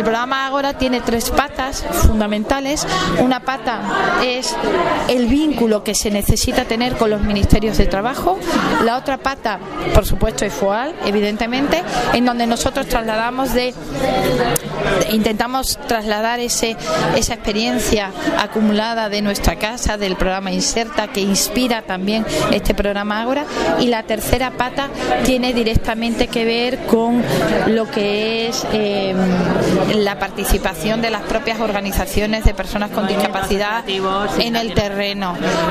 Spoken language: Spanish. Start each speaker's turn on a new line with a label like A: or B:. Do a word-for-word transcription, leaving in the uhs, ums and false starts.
A: programa Ágora tiene tres patas fundamentales. Una pata es el vínculo que se necesita tener con los ministerios de trabajo. La otra pata, por supuesto, es FOAL, evidentemente, en donde nosotros trasladamos de, de intentamos trasladar ese esa experiencia acumulada de nuestra casa, del programa Inserta, que inspira también este programa Ágora. Y la tercera pata tiene directamente que ver con lo que es eh, la participación de las propias organizaciones de personas con discapacidad en el terreno.